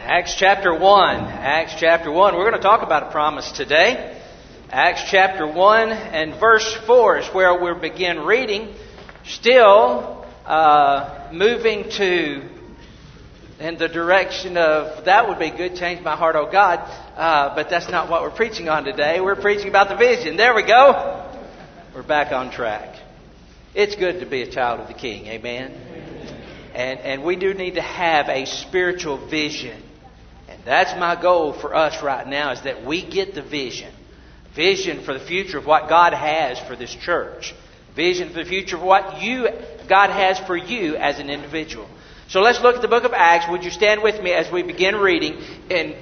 Acts chapter 1. Acts chapter 1. We're going to talk about a promise today. Acts chapter 1 and verse 4 is where we'll begin reading. Still moving in the direction of, that would be good, change my heart, oh God. But that's not what we're preaching on today. We're preaching about the vision. There we go. We're back on track. It's good to be a child of the King. Amen. And we do need to have a spiritual vision. And that's my goal for us right now, is that we get the vision. Vision for the future of what God has for this church. Vision for the future of what God has for you as an individual. So let's look at the book of Acts. Would you stand with me as we begin reading in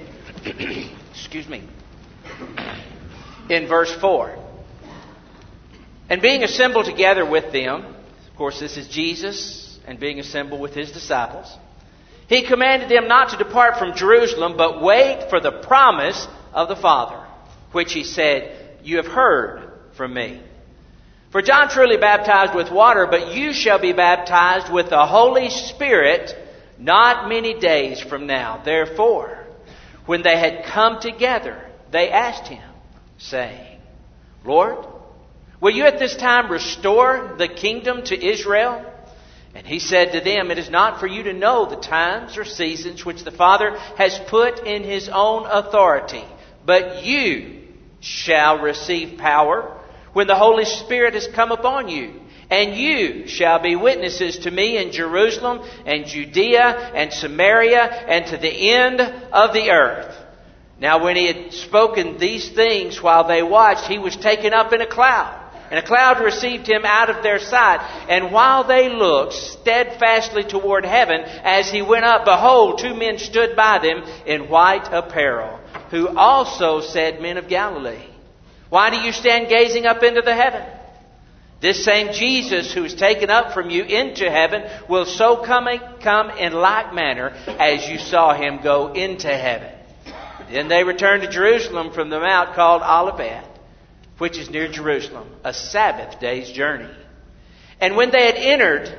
in verse 4. And being assembled together with them, of course this is Jesus, and being assembled with His disciples, He commanded them not to depart from Jerusalem, but wait for the promise of the Father, which He said, "You have heard from me. For John truly baptized with water, but you shall be baptized with the Holy Spirit not many days from now." Therefore, when they had come together, they asked Him, saying, "Lord, will you at this time restore the kingdom to Israel?" And He said to them, "It is not for you to know the times or seasons which the Father has put in His own authority, but you shall receive power when the Holy Spirit has come upon you. And you shall be witnesses to me in Jerusalem and Judea and Samaria and to the end of the earth." Now when He had spoken these things while they watched, He was taken up in a cloud. And a cloud received Him out of their sight. And while they looked steadfastly toward heaven as He went up, behold, two men stood by them in white apparel, who also said, "Men of Galilee, why do you stand gazing up into the heaven? This same Jesus who is taken up from you into heaven will so come in like manner as you saw Him go into heaven." Then they returned to Jerusalem from the mount called Olivet, which is near Jerusalem, a Sabbath day's journey. And when they had entered,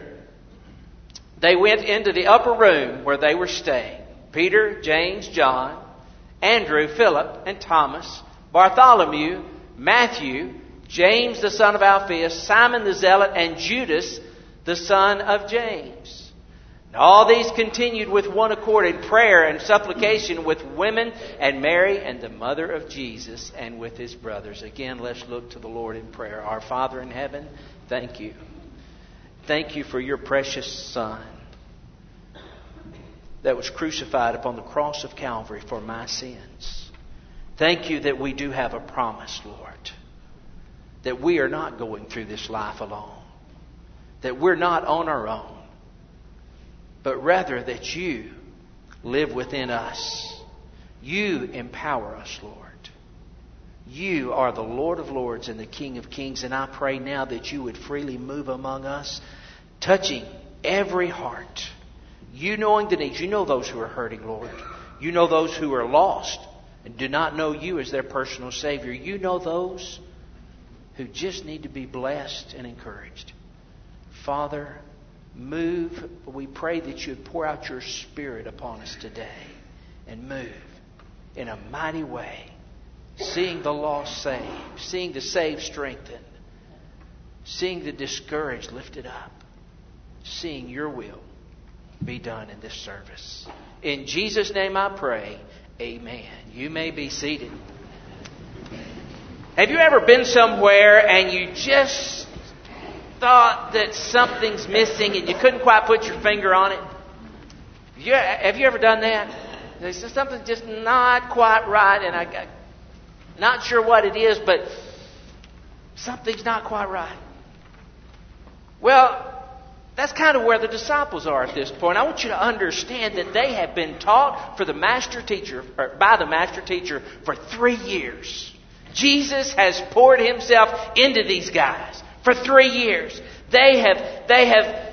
they went into the upper room where they were staying. Peter, James, John, Andrew, Philip, and Thomas, Bartholomew, Matthew, James the son of Alphaeus, Simon the Zealot, and Judas the son of James. And all these continued with one accord in prayer and supplication with women and Mary and the mother of Jesus and with His brothers. Again, let's look to the Lord in prayer. Our Father in heaven, thank You. Thank You for Your precious Son that was crucified upon the cross of Calvary for my sins. Thank You that we do have a promise, Lord, that we are not going through this life alone, that we're not on our own, but rather that You live within us. You empower us, Lord. You are the Lord of Lords and the King of Kings. And I pray now that You would freely move among us, touching every heart. You knowing the needs. You know those who are hurting, Lord. You know those who are lost and do not know You as their personal Savior. You know those who just need to be blessed and encouraged. Father, move. We pray that You would pour out Your Spirit upon us today and move in a mighty way, seeing the lost saved, seeing the saved strengthened, seeing the discouraged lifted up, seeing Your will be done in this service. In Jesus' name I pray, amen. You may be seated. Have you ever been somewhere and you just thought that something's missing and you couldn't quite put your finger on it? Have you ever done that? There's something's just not quite right, and I'm not sure what it is, but something's not quite right. Well, that's kind of where the disciples are at this point. I want you to understand that they have been taught by the master teacher for 3 years. Jesus has poured Himself into these guys. For 3 years, they have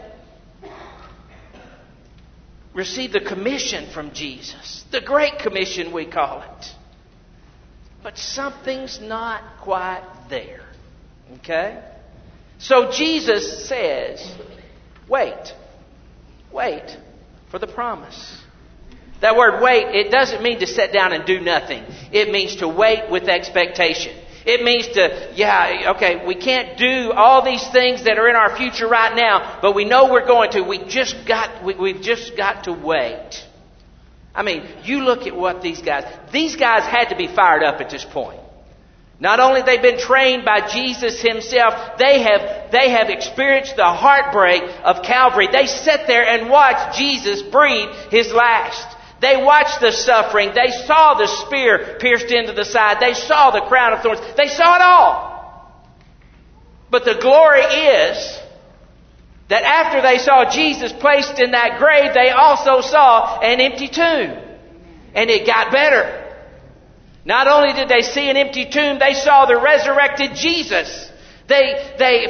received the commission from Jesus. The Great Commission, we call it. But something's not quite there. Okay? So Jesus says, wait for the promise. That word wait, it doesn't mean to sit down and do nothing. It means to wait with expectation. It means to, we can't do all these things that are in our future right now, but we know we're going to. We've just got to wait. I mean, you look at what these guys had to be fired up at this point. Not only have they been trained by Jesus Himself, they have experienced the heartbreak of Calvary. They sat there and watched Jesus breathe His last. They watched the suffering. They saw the spear pierced into the side. They saw the crown of thorns. They saw it all. But the glory is that after they saw Jesus placed in that grave, they also saw an empty tomb. And it got better. Not only did they see an empty tomb, they saw the resurrected Jesus. They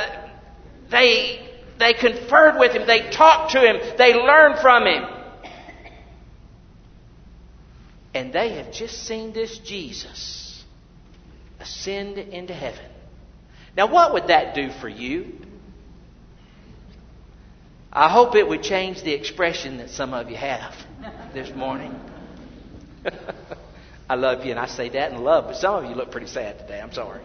conferred with Him. They talked to Him. They learned from Him. And they have just seen this Jesus ascend into heaven. Now, what would that do for you? I hope it would change the expression that some of you have this morning. I love you, and I say that in love, but some of you look pretty sad today. I'm sorry.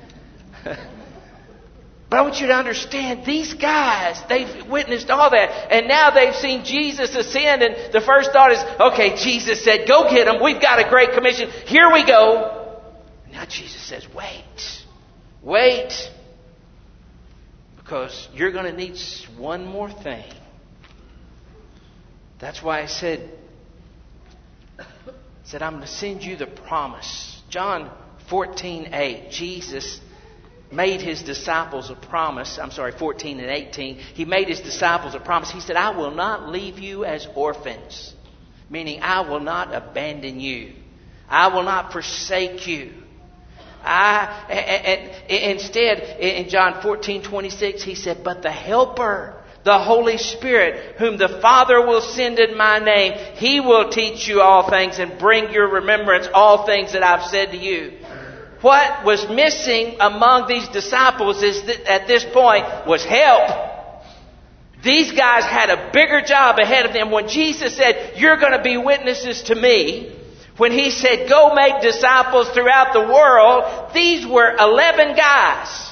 But I want you to understand, these guys, they've witnessed all that. And now they've seen Jesus ascend. And the first thought is, okay, Jesus said, go get them. We've got a great commission. Here we go. Now Jesus says, wait. Because you're going to need one more thing. That's why I said, I'm going to send you the promise. John 14:8, Jesus made His disciples a promise. 14 and 18. He made His disciples a promise. He said, I will not leave you as orphans. Meaning, I will not abandon you. I will not forsake you. Instead, in John 14:26, He said, but the Helper, the Holy Spirit, whom the Father will send in my name, He will teach you all things and bring your remembrance all things that I've said to you. What was missing among these disciples is that at this point was help. These guys had a bigger job ahead of them. When Jesus said, you're going to be witnesses to me, when He said, go make disciples throughout the world, these were 11 guys.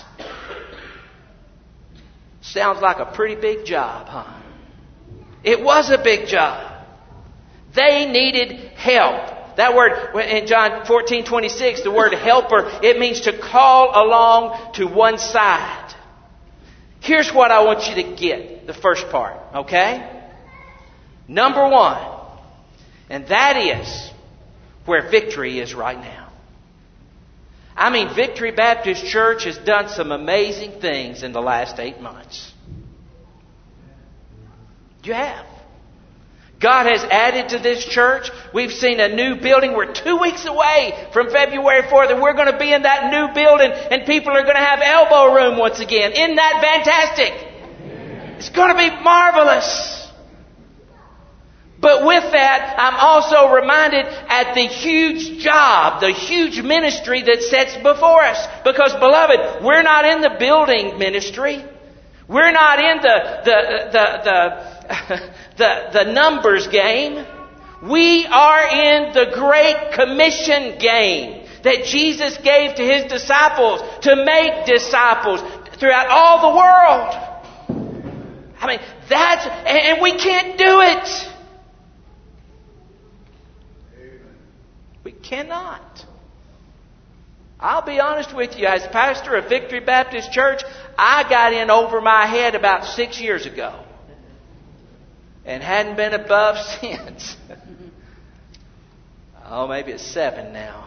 Sounds like a pretty big job, huh? It was a big job. They needed help. That word in John 14:26, the word helper, it means to call along to one side. Here's what I want you to get, the first part, okay? Number one, and that is where victory is right now. I mean, Victory Baptist Church has done some amazing things in the last 8 months. You have. God has added to this church. We've seen a new building. We're 2 weeks away from February 4th, and we're going to be in that new building, and people are going to have elbow room once again. Isn't that fantastic? It's going to be marvelous. But with that, I'm also reminded at the huge job, the huge ministry that sets before us. Because, beloved, we're not in the building ministry. We're not in the numbers game. We are in the Great Commission game that Jesus gave to His disciples to make disciples throughout all the world. I mean, and we can't do it. We cannot. I'll be honest with you, as pastor of Victory Baptist Church, I got in over my head about 6 years ago. And hadn't been above since. Oh, maybe it's 7 now.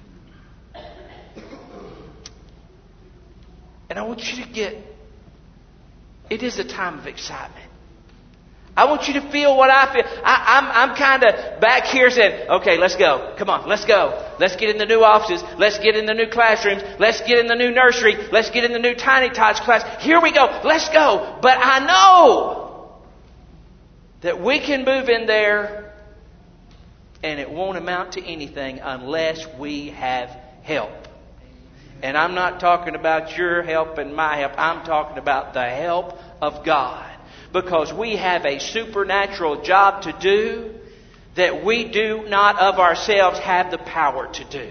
And I want you to get, it is a time of excitement. I want you to feel what I feel. I'm kind of back here saying, okay, let's go. Come on, let's go. Let's get in the new offices. Let's get in the new classrooms. Let's get in the new nursery. Let's get in the new Tiny Tots class. Here we go. Let's go. But I know that we can move in there and it won't amount to anything unless we have help. And I'm not talking about your help and my help. I'm talking about the help of God. Because we have a supernatural job to do that we do not of ourselves have the power to do.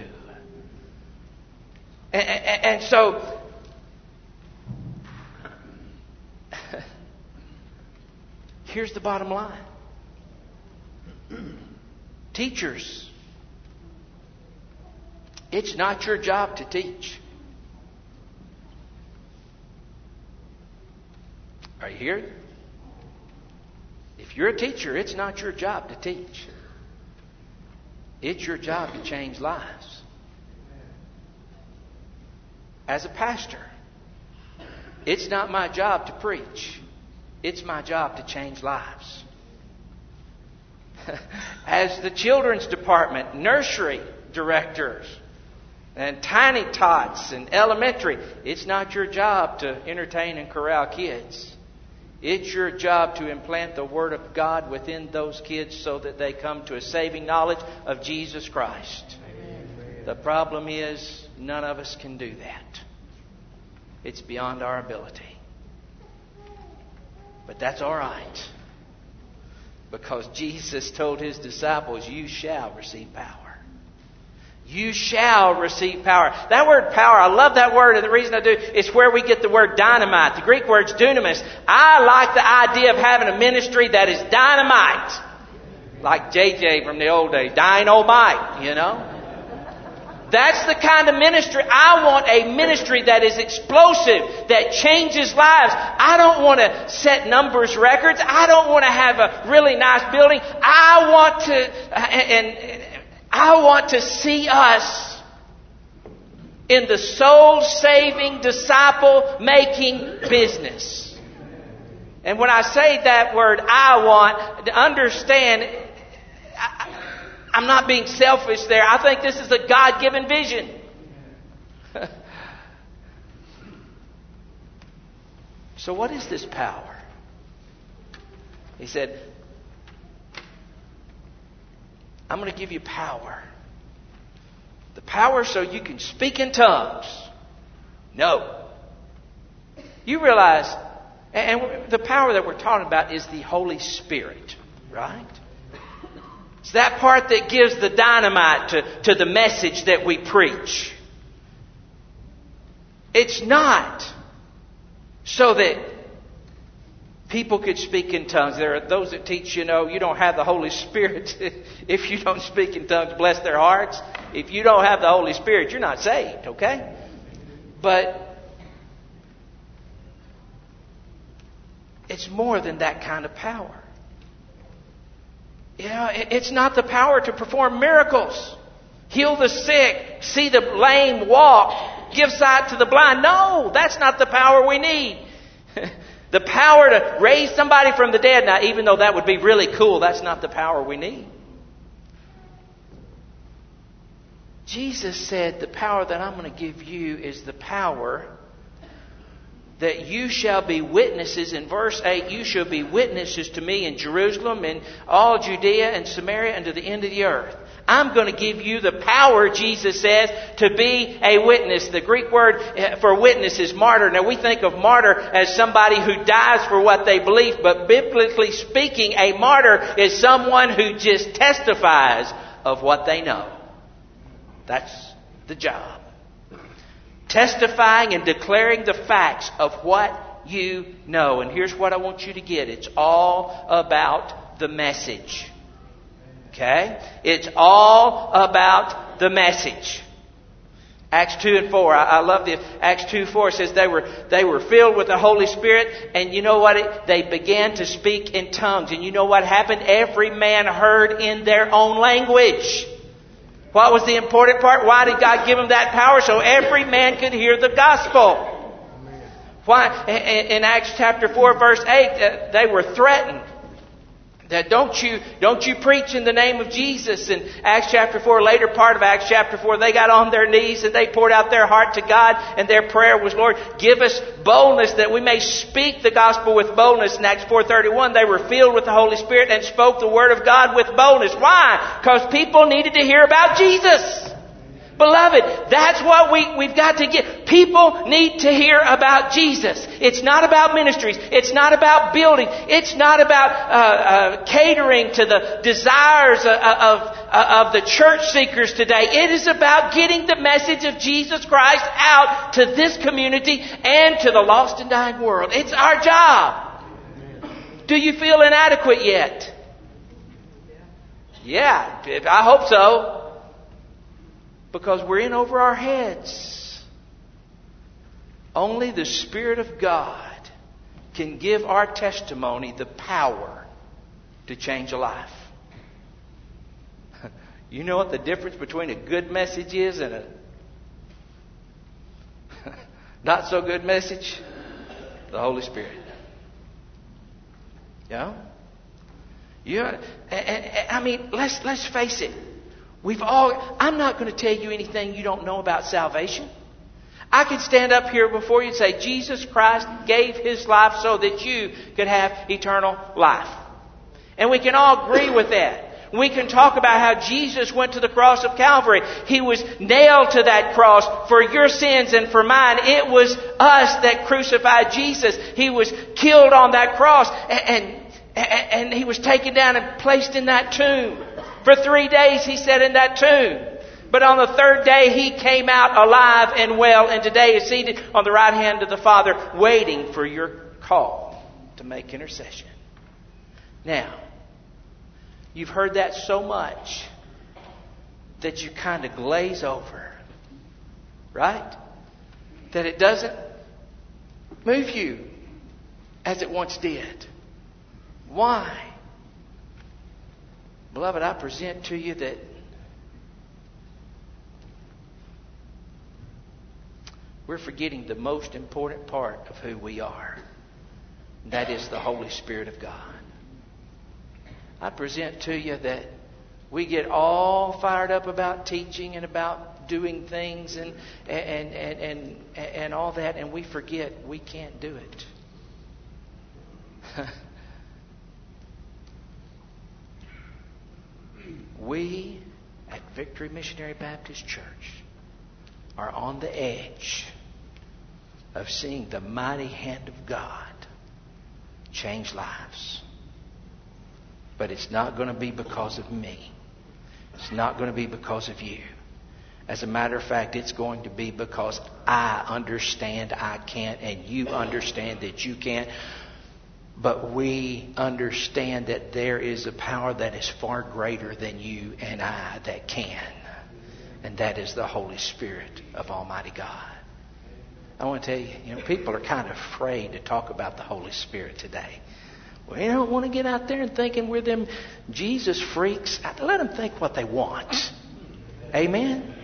And so, here's the bottom line. Teachers, it's not your job to teach. Are you hearing? If you're a teacher, it's not your job to teach. It's your job to change lives. As a pastor, it's not my job to preach. It's my job to change lives. As the children's department, nursery directors, and tiny tots and elementary, it's not your job to entertain and corral kids. It's your job to implant the Word of God within those kids so that they come to a saving knowledge of Jesus Christ. Amen. The problem is, none of us can do that. It's beyond our ability. But that's all right. Because Jesus told His disciples, you shall receive power. You shall receive power. That word power, I love that word, and the reason I do, it's where we get the word dynamite. The Greek word's dunamis. I like the idea of having a ministry that is dynamite. Like JJ from the old days, dynamite, you know. That's the kind of ministry. I want a ministry that is explosive, that changes lives. I don't want to set numbers records. I don't want to have a really nice building. I want to see us in the soul-saving, disciple-making business. And when I say that word, I want to understand, I'm not being selfish there. I think this is a God-given vision. So what is this power? He said, I'm going to give you power. The power so you can speak in tongues. No. You realize, and the power that we're talking about is the Holy Spirit, right? It's that part that gives the dynamite to the message that we preach. It's not so that people could speak in tongues. There are those that teach, you don't have the Holy Spirit if you don't speak in tongues. Bless their hearts. If you don't have the Holy Spirit, you're not saved, okay? But it's more than that kind of power. It's not the power to perform miracles. Heal the sick, see the lame walk, give sight to the blind. No, that's not the power we need. The power to raise somebody from the dead. Now, even though that would be really cool, that's not the power we need. Jesus said, the power that I'm going to give you is the power that you shall be witnesses. In verse 8, you shall be witnesses to me in Jerusalem and all Judea and Samaria and to the end of the earth. I'm going to give you the power, Jesus says, to be a witness. The Greek word for witness is martyr. Now, we think of martyr as somebody who dies for what they believe, but biblically speaking, a martyr is someone who just testifies of what they know. That's the job. Testifying and declaring the facts of what you know. And here's what I want you to get. It's all about the message. Okay? It's all about the message. Acts 2 and 4. I love this. Acts 2:4 says they were filled with the Holy Spirit, and you know what? They began to speak in tongues. And you know what happened? Every man heard in their own language. What was the important part? Why did God give them that power? So every man could hear the gospel. Why? In Acts chapter 4, verse 8, they were threatened. That don't you preach in the name of Jesus. In Acts chapter 4, later part of Acts chapter 4, they got on their knees and they poured out their heart to God, and their prayer was, Lord, give us boldness that we may speak the gospel with boldness. In Acts 4:31, they were filled with the Holy Spirit and spoke the word of God with boldness. Why? Because people needed to hear about Jesus. Beloved, that's what we've got to get. People need to hear about Jesus. It's not about ministries. It's not about building. It's not about catering to the desires of the church seekers today. It is about getting the message of Jesus Christ out to this community and to the lost and dying world. It's our job. Do you feel inadequate yet? Yeah, I hope so. Because we're in over our heads. Only the Spirit of God can give our testimony the power to change a life. You know what the difference between a good message is and a not so good message? The Holy Spirit. Yeah? I mean, let's face it. I'm not going to tell you anything you don't know about salvation. I could stand up here before you and say, Jesus Christ gave His life so that you could have eternal life. And we can all agree with that. We can talk about how Jesus went to the cross of Calvary. He was nailed to that cross for your sins and for mine. It was us that crucified Jesus. He was killed on that cross and He was taken down and placed in that tomb. For 3 days He sat in that tomb. But on the third day He came out alive and well, and today is seated on the right hand of the Father, waiting for your call to make intercession. Now, you've heard that so much that you kind of glaze over. Right? That it doesn't move you as it once did. Why? Beloved, I present to you that we're forgetting the most important part of who we are. That is the Holy Spirit of God. I present to you that we get all fired up about teaching and about doing things and all that, and we forget we can't do it. We at Victory Missionary Baptist Church are on the edge of seeing the mighty hand of God change lives. But it's not going to be because of me. It's not going to be because of you. As a matter of fact, it's going to be because I understand I can't and you understand that you can't. But we understand that there is a power that is far greater than you and I that can. And that is the Holy Spirit of Almighty God. I want to tell you, people are kind of afraid to talk about the Holy Spirit today. Well, they don't want to get out there and thinking we're them Jesus freaks. Let them think what they want. Amen?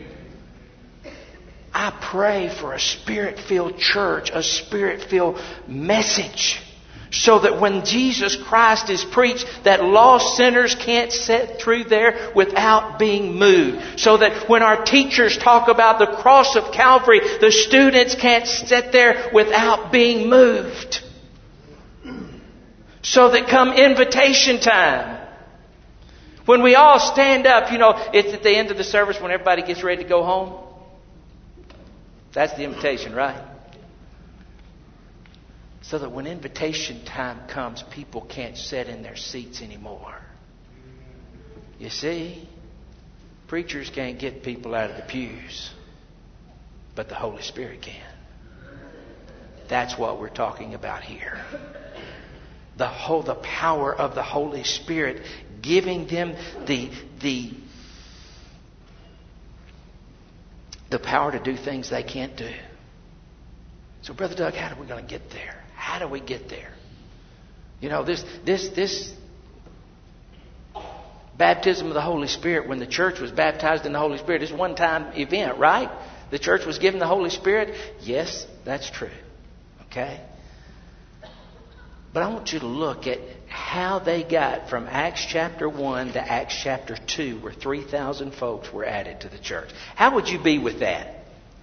I pray for a Spirit-filled church, a Spirit-filled message. So that when Jesus Christ is preached, that lost sinners can't sit through there without being moved. So that when our teachers talk about the cross of Calvary, the students can't sit there without being moved. So that come invitation time, when we all stand up, it's at the end of the service when everybody gets ready to go home. That's the invitation, right? So that when invitation time comes, people can't sit in their seats anymore. You see, preachers can't get people out of the pews, but the Holy Spirit can. That's what we're talking about here. The power of the Holy Spirit giving them the power to do things they can't do. So, Brother Doug, how are we going to get there? How do we get there? This baptism of the Holy Spirit, when the church was baptized in the Holy Spirit, is a one-time event, right? The church was given the Holy Spirit. Yes, that's true. Okay? But I want you to look at how they got from Acts chapter 1 to Acts chapter 2, where 3,000 folks were added to the church. How would you be with that?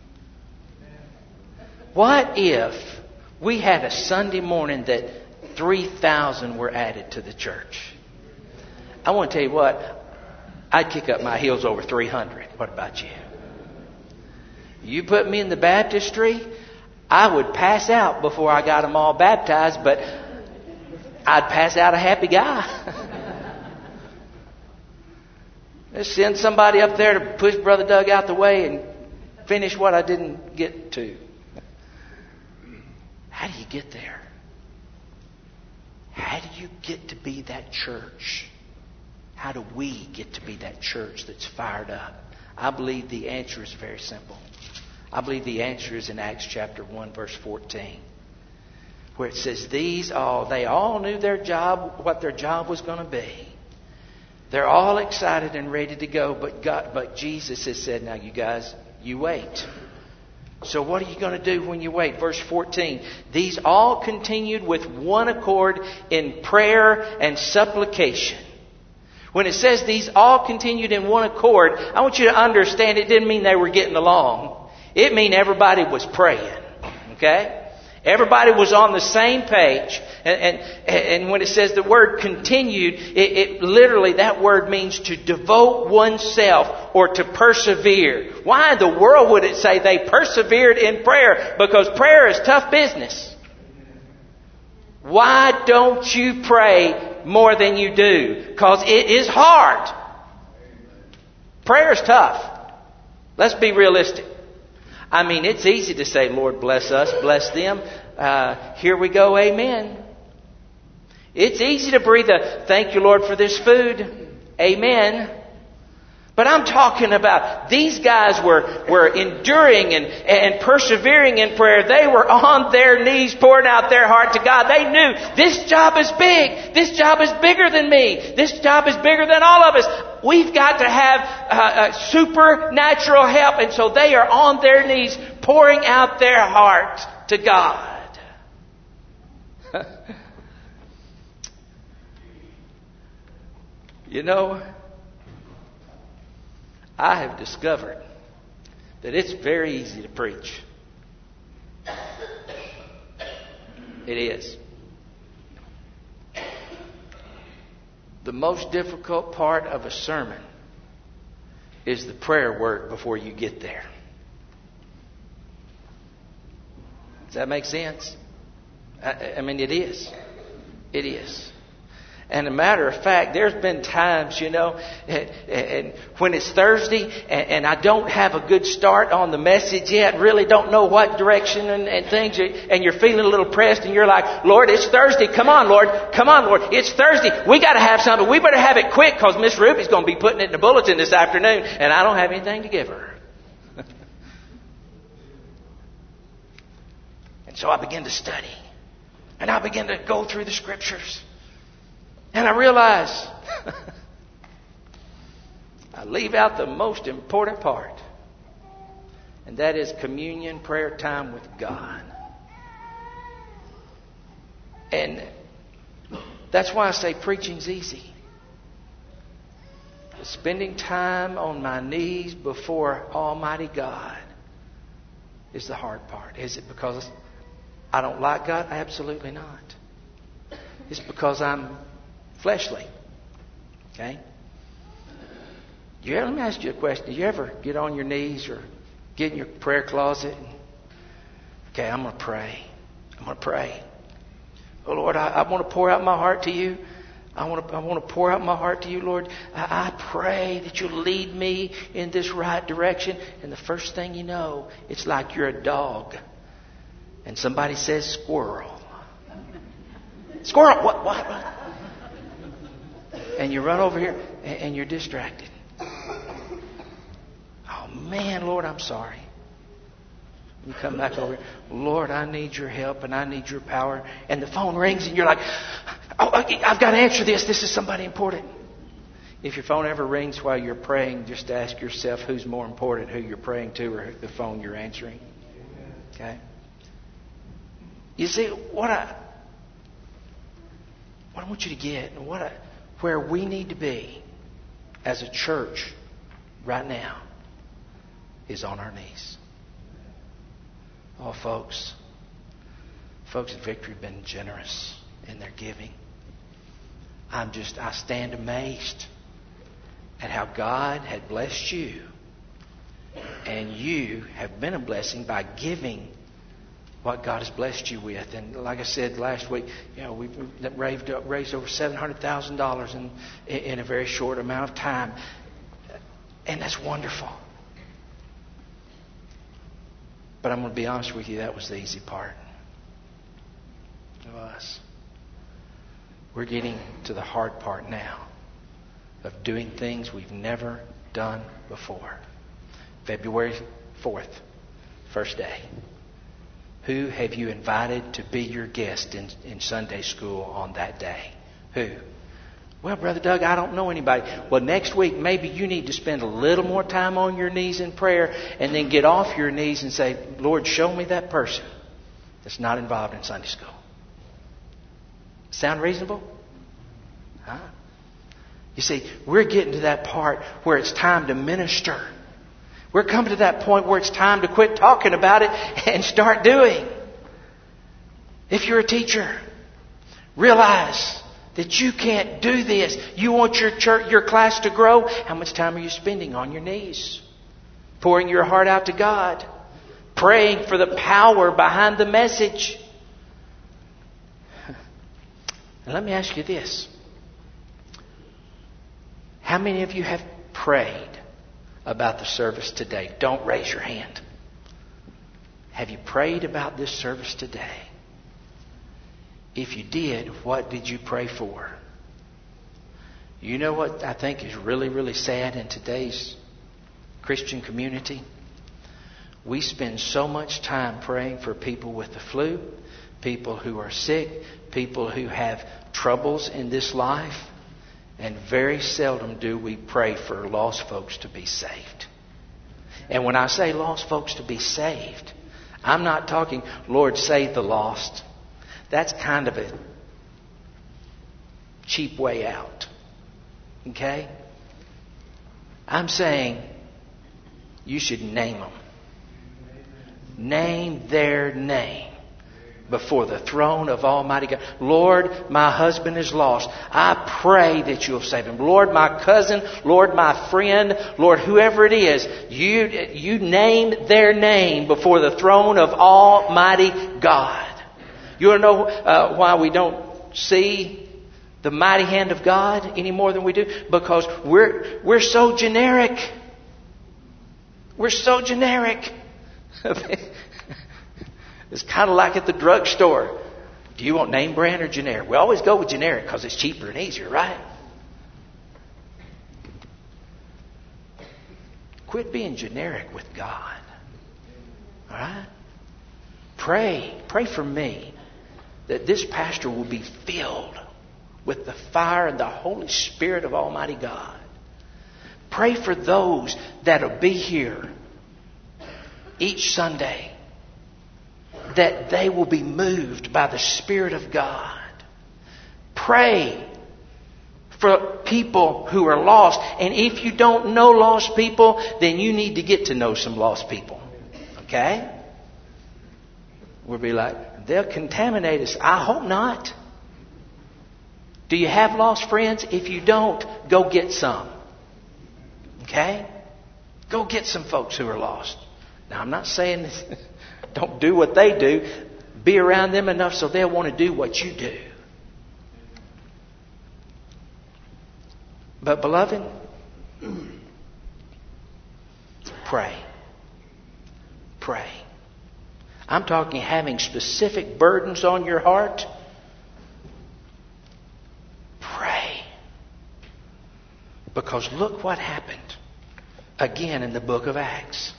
What if we had a Sunday morning that 3,000 were added to the church? I want to tell you what, I'd kick up my heels over 300. What about you? You put me in the baptistry, I would pass out before I got them all baptized, but I'd pass out a happy guy. Let's send somebody up there to push Brother Doug out the way and finish what I didn't get to. How do you get there? How do you get to be that church? How do we get to be that church that's fired up? I believe the answer is very simple. I believe the answer is in Acts chapter 1, verse 14. Where it says, they all knew their job, what their job was going to be. They're all excited and ready to go, but Jesus has said, now you guys, you wait. So what are you going to do when you wait? Verse 14. These all continued with one accord in prayer and supplication. When it says these all continued in one accord, I want you to understand it didn't mean they were getting along. It mean everybody was praying. Okay? Everybody was on the same page. And when it says the word continued, it literally, that word means to devote oneself or to persevere. Why in the world would it say they persevered in prayer? Because prayer is tough business. Why don't you pray more than you do? Because it is hard. Prayer is tough. Let's be realistic. I mean, it's easy to say, Lord, bless us, bless them. Here we go, amen. It's easy to breathe a thank you, Lord, for this food. Amen. But I'm talking about these guys were enduring and persevering in prayer. They were on their knees pouring out their heart to God. They knew this job is big. This job is bigger than me. This job is bigger than all of us. We've got to have supernatural help. And so they are on their knees pouring out their heart to God. You know, I have discovered that it's very easy to preach. It is. The most difficult part of a sermon is the prayer work before you get there. Does that make sense? I mean, it is. It is. And a matter of fact, there's been times, you know, and when it's Thursday and I don't have a good start on the message yet, really don't know what direction and things, and you're feeling a little pressed and you're like, Lord, it's Thursday. Come on, Lord. Come on, Lord. It's Thursday. We got to have something. We better have it quick because Miss Ruby's going to be putting it in the bulletin this afternoon and I don't have anything to give her. And so I begin to study and I begin to go through the scriptures. And I realize I leave out the most important part. And that is communion, prayer time with God. And that's why I say preaching's easy. Spending time on my knees before Almighty God is the hard part. Is it because I don't like God? Absolutely not. It's because I'm fleshly. Okay? Let me ask you a question. Do you ever get on your knees or get in your prayer closet? Okay, I'm going to pray. I'm going to pray. Oh, Lord, I want to pour out my heart to you. I want to pour out my heart to you, Lord. I pray that you'll lead me in this right direction. And the first thing you know, it's like you're a dog. And somebody says squirrel. Squirrel! What? And you run over here and you're distracted. Oh man, Lord, I'm sorry. You come back over here. Lord, I need your help and I need your power. And the phone rings and you're like, oh, I've got to answer this. This is somebody important. If your phone ever rings while you're praying, just ask yourself who's more important, who you're praying to or the phone you're answering. Okay? You see, what I want you to get and where we need to be as a church right now is on our knees. Oh, folks at Victory have been generous in their giving. I stand amazed at how God had blessed you And you have been a blessing by giving what God has blessed you with. And like I said last week, we've raised over $700,000 in a very short amount of time. And that's wonderful. But I'm going to be honest with you, that was the easy part of us. We're getting to the hard part now of doing things we've never done before. February 4th, first day. Who have you invited to be your guest in Sunday school on that day? Who? Well, Brother Doug, I don't know anybody. Well, next week, maybe you need to spend a little more time on your knees in prayer and then get off your knees and say, Lord, show me that person that's not involved in Sunday school. Sound reasonable? Huh? You see, we're getting to that part where it's time to minister. We're coming to that point where it's time to quit talking about it and start doing. If you're a teacher, realize that you can't do this. You want your class to grow. How much time are you spending on your knees? Pouring your heart out to God. Praying for the power behind the message. And let me ask you this. How many of you have prayed about the service today? Don't raise your hand. Have you prayed about this service today? If you did, what did you pray for? You know what I think is really, really sad in today's Christian community? We spend so much time praying for people with the flu, people who are sick, people who have troubles in this life. And very seldom do we pray for lost folks to be saved. And when I say lost folks to be saved, I'm not talking, Lord, save the lost. That's kind of a cheap way out. Okay? I'm saying you should name them. Name their name before the throne of Almighty God. Lord, my husband is lost. I pray that you'll save him. Lord, my cousin, Lord, my friend, Lord, whoever it is, you name their name before the throne of Almighty God. You want to know why we don't see the mighty hand of God any more than we do? Because we're so generic. We're so generic. It's kind of like at the drugstore. Do you want name brand or generic? We always go with generic because it's cheaper and easier, right? Quit being generic with God. All right? Pray. Pray for me that this pastor will be filled with the fire and the Holy Spirit of Almighty God. Pray for those that'll be here each Sunday, that they will be moved by the Spirit of God. Pray for people who are lost. And if you don't know lost people, then you need to get to know some lost people. Okay? We'll be like, they'll contaminate us. I hope not. Do you have lost friends? If you don't, go get some. Okay? Go get some folks who are lost. Now, I'm not saying this. Don't do what they do. Be around them enough so they'll want to do what you do. But beloved, pray. Pray. I'm talking having specific burdens on your heart. Pray. Because look what happened again in the book of Acts.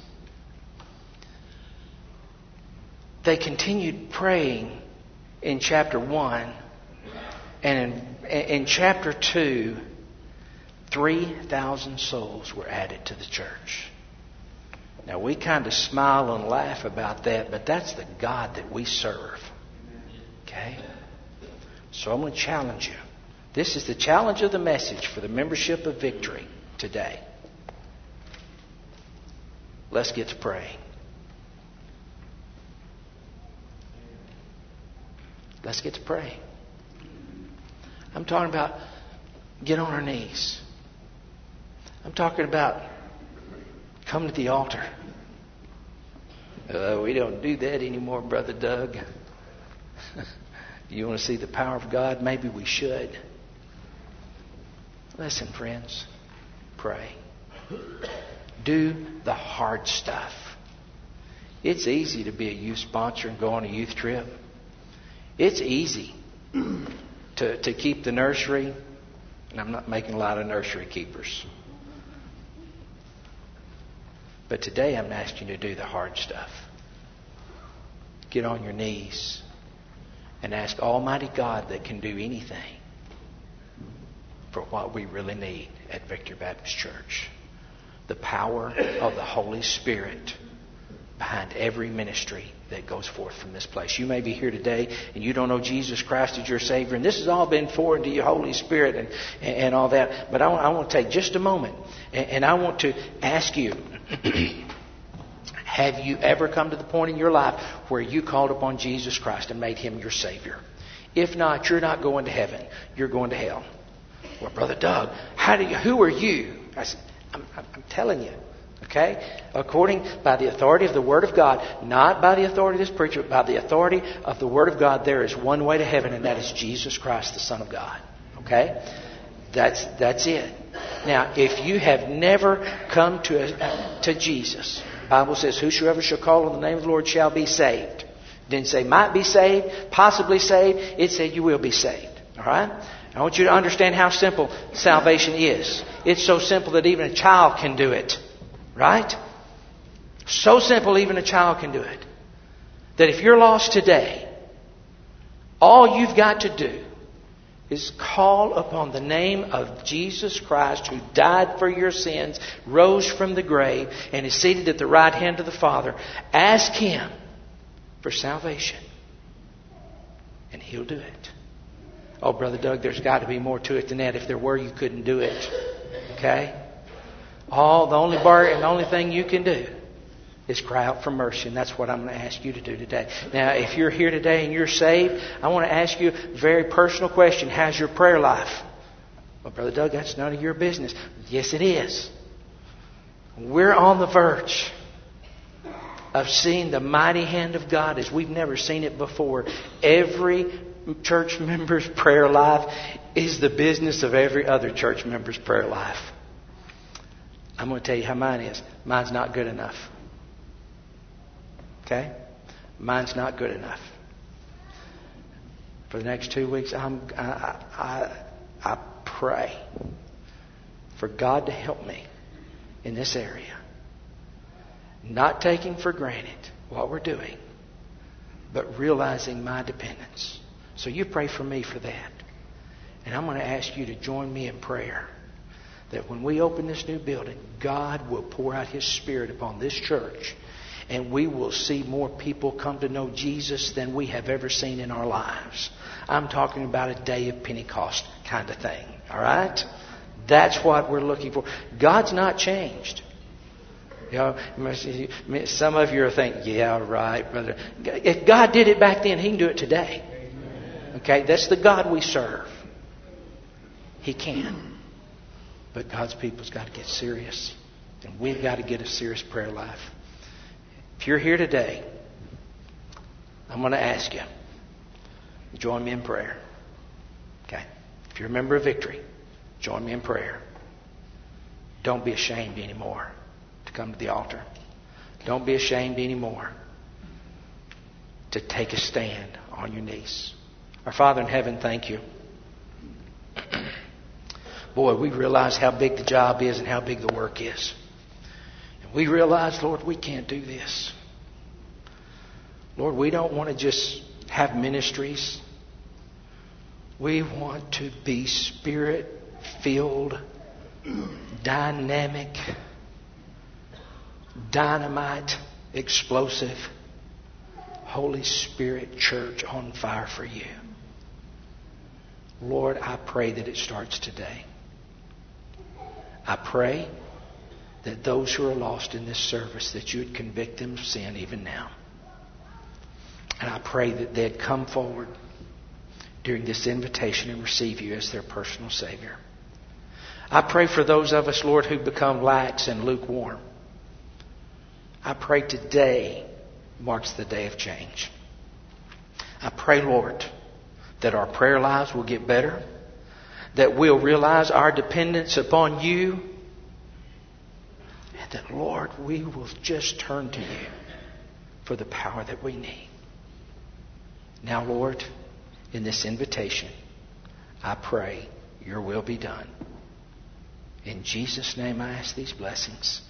They continued praying in chapter 1. And in chapter 2, 3,000 souls were added to the church. Now, we kind of smile and laugh about that, but that's the God that we serve. Okay? So I'm going to challenge you. This is the challenge of the message for the membership of Victory today. Let's get to praying. Let's get to praying. I'm talking about get on our knees. I'm talking about come to the altar. We don't do that anymore, Brother Doug. You want to see the power of God? Maybe we should. Listen, friends. Pray. Do the hard stuff. It's easy to be a youth sponsor and go on a youth trip. It's easy to keep the nursery. And I'm not making a lot of nursery keepers. But today I'm asking you to do the hard stuff. Get on your knees and ask Almighty God that can do anything for what we really need at Victory Baptist Church. The power of the Holy Spirit behind every ministry that goes forth from this place. You may be here today and you don't know Jesus Christ as your Savior. And this has all been forwarded to your Holy Spirit and all that. But I want to take just a moment and I want to ask you, have you ever come to the point in your life where you called upon Jesus Christ and made Him your Savior? If not, you're not going to heaven. You're going to hell. Well, Brother Doug, who are you? I said, I'm telling you. Okay? According by the authority of the Word of God, not by the authority of this preacher, but by the authority of the Word of God, there is one way to heaven, and that is Jesus Christ, the Son of God. Okay? That's it. Now, if you have never come to Jesus, the Bible says, whosoever shall call on the name of the Lord shall be saved. It didn't say might be saved, possibly saved. It said you will be saved. All right? I want you to understand how simple salvation is. It's so simple that even a child can do it. Right? So simple even a child can do it. That if you're lost today, all you've got to do is call upon the name of Jesus Christ, who died for your sins, rose from the grave, and is seated at the right hand of the Father. Ask Him for salvation, and He'll do it. Oh, Brother Doug, there's got to be more to it than that. If there were, you couldn't do it. Okay? The only thing you can do is cry out for mercy. And that's what I'm going to ask you to do today. Now, if you're here today and you're saved, I want to ask you a very personal question. How's your prayer life? Well, Brother Doug, that's none of your business. Yes, it is. We're on the verge of seeing the mighty hand of God as we've never seen it before. Every church member's prayer life is the business of every other church member's prayer life. I'm going to tell you how mine is. Mine's not good enough. Okay? Mine's not good enough. For the next 2 weeks, I pray for God to help me in this area. Not taking for granted what we're doing, but realizing my dependence. So you pray for me for that. And I'm going to ask you to join me in prayer that when we open this new building, God will pour out His Spirit upon this church, and we will see more people come to know Jesus than we have ever seen in our lives. I'm talking about a day of Pentecost kind of thing. All right? That's what we're looking for. God's not changed. You know, some of you are thinking, yeah, right, brother. If God did it back then, He can do it today. Okay? That's the God we serve. He can. But God's people's got to get serious. And we've got to get a serious prayer life. If you're here today, I'm going to ask you, join me in prayer. Okay? If you're a member of Victory, join me in prayer. Don't be ashamed anymore to come to the altar. Don't be ashamed anymore to take a stand on your knees. Our Father in heaven, thank you. Boy, we realize how big the job is and how big the work is. And we realize, Lord, we can't do this. Lord, we don't want to just have ministries. We want to be Spirit-filled, dynamic, dynamite, explosive, Holy Spirit church on fire for you. Lord, I pray that it starts today. I pray that those who are lost in this service, that you would convict them of sin even now. And I pray that they'd come forward during this invitation and receive you as their personal Savior. I pray for those of us, Lord, who become lax and lukewarm. I pray today marks the day of change. I pray, Lord, that our prayer lives will get better, that we'll realize our dependence upon you, and that, Lord, we will just turn to you for the power that we need. Now, Lord, in this invitation, I pray your will be done. In Jesus' name I ask these blessings.